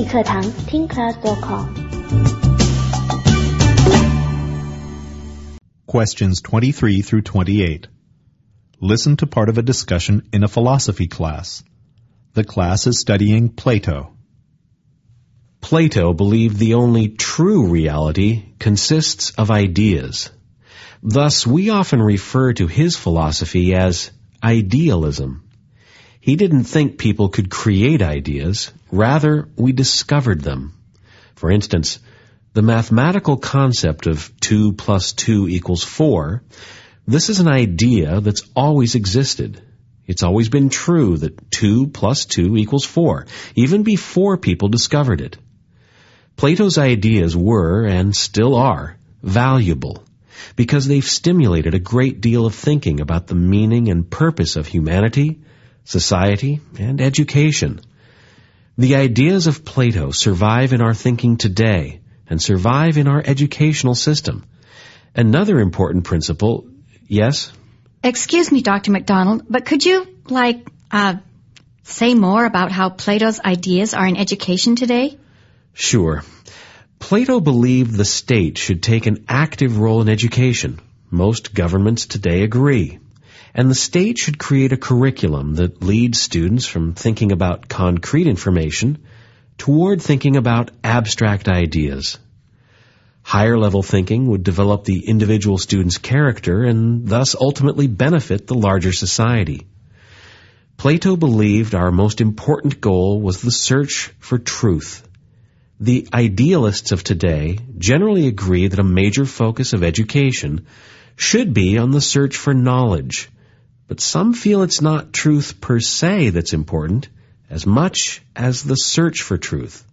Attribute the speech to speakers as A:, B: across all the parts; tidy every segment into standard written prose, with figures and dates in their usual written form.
A: 理课堂 ThinkClass.com。
B: Questions 23 through 28. Listen to part of a discussion in a philosophy class. The class is studying Plato.
C: Plato believed the only true reality consists of ideas. Thus, we often refer to his philosophy as idealism. He didn't think people could create ideas. Rather, we discovered them. For instance, the mathematical concept of 2 plus 2 equals 4, this is an idea that's always existed. It's always been true that 2 plus 2 equals 4, even before people discovered it. Plato's ideas were, and still are, valuable because they've stimulated a great deal of thinking about the meaning and purpose of humanity, society, and education. The ideas of Plato survive in our thinking today and survive in our educational system. Another important principle, yes?
D: Excuse me, Dr. McDonald, but could you, say more about how Plato's ideas are in education today?
C: Sure. Plato believed the state should take an active role in education. Most governments today agree. And the state should create a curriculum that leads students from thinking about concrete information toward thinking about abstract ideas. Higher-level thinking would develop the individual student's character and thus ultimately benefit the larger society. Plato believed our most important goal was the search for truth. The idealists of today generally agree that a major focus of education should be on the search for knowledge, but some feel it's not truth per se that's important as much as the search for truth.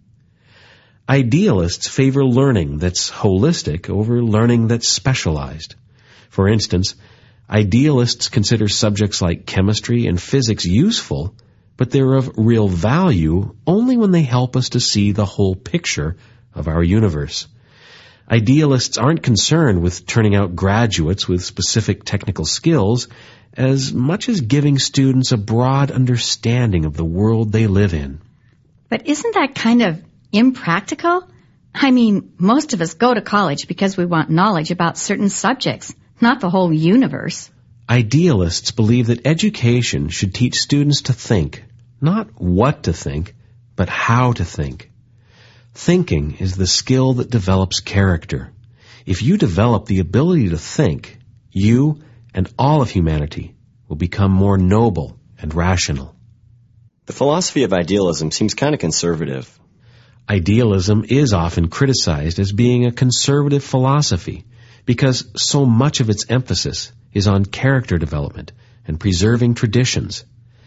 C: Idealists favor learning that's holistic over learning that's specialized. For instance, idealists consider subjects like chemistry and physics useful, but they're of real value only when they help us to see the whole picture of our universe. Idealists aren't concerned with turning out graduates with specific technical skills as much as giving students a broad understanding of the world they live in.
D: But isn't that kind of impractical? I mean, most of us go to college because we want knowledge about certain subjects, not the whole universe.
C: Idealists believe that education should teach students to think, not what to think, but how to think. Thinking is the skill that develops character. If you develop the ability to think, you and all of humanity will become more noble and rational.
E: The philosophy of idealism seems kind of conservative.
C: Idealism is often criticized as being a conservative philosophy because so much of its emphasis is on character development and preserving traditions.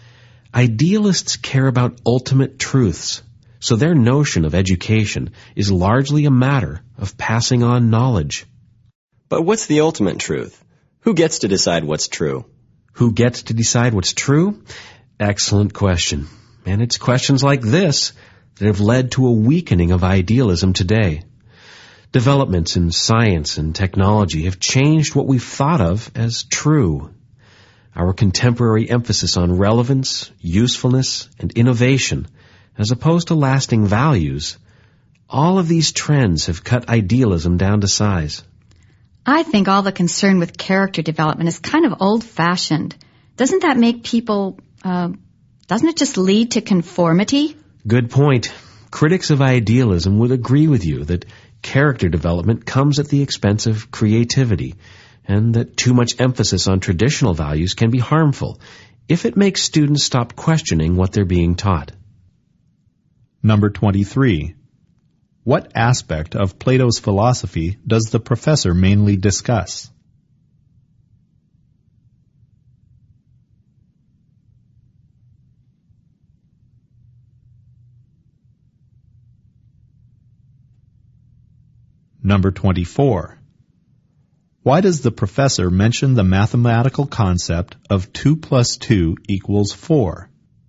C: Idealists care about ultimate truths, so their notion of education is largely a matter of passing on knowledge.
E: But what's the ultimate truth? Who gets to decide what's true?
C: Who gets to decide what's true? Excellent question. And it's questions like this that have led to a weakening of idealism today. Developments in science and technology have changed what we've thought of as true. Our contemporary emphasis on relevance, usefulness, and innovation, as opposed to lasting values, all of these trends have cut idealism down to size.
D: I think all the concern with character development is kind of old-fashioned. Doesn't that make people, doesn't it just lead to conformity?
C: Good point. Critics of idealism would agree with you that character development comes at the expense of creativity, and that too much emphasis on traditional values can be harmful if it makes students stop questioning what they're being taught.
B: Number 23. What aspect of Plato's philosophy does the professor mainly discuss? Number 24. Why does the professor mention the mathematical concept of 2 plus 2 equals 4?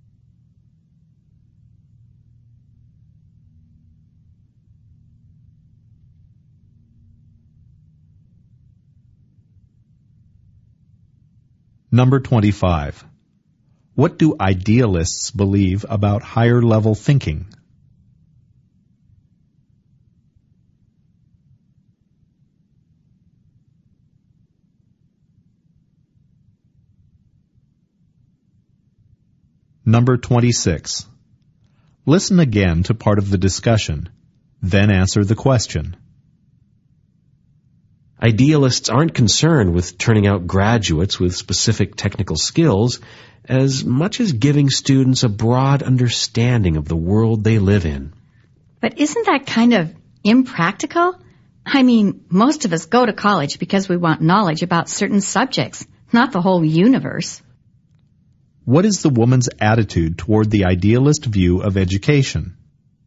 B: Number 25. What do idealists believe about higher-level thinking? Number 26. Listen again to part of the discussion, then answer the question.
C: Idealists aren't concerned with turning out graduates with specific technical skills as much as giving students a broad understanding of the world they live in.
D: But isn't that kind of impractical? I mean, most of us go to college because we want knowledge about certain subjects, not the whole universe.
B: What is the woman's attitude toward the idealist view of education?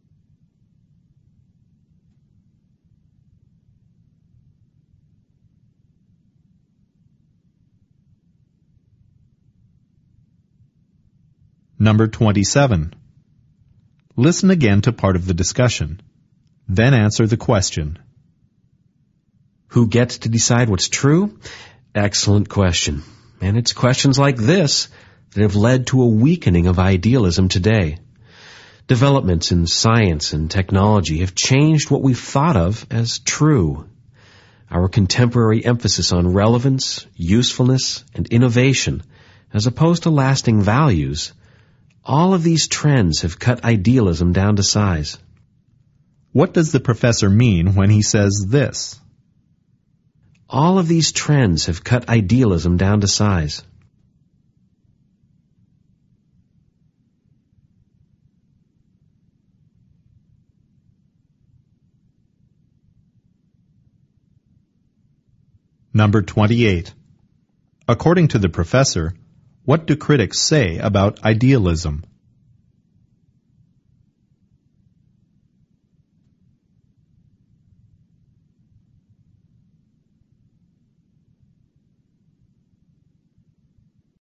B: Number 27. Listen again to part of the discussion. Then answer the question.
C: Who gets to decide what's true? Excellent question. And it's questions like this that have led to a weakening of idealism today. Developments in science and technology have changed what we've thought of as true. Our contemporary emphasis on relevance, usefulness, and innovation, as opposed to lasting values, all of these trends have cut idealism down to size.
B: What does the professor mean when he says this?
C: All of these trends have cut idealism down to size.
B: Number 28. According to the professor, what do critics say about idealism?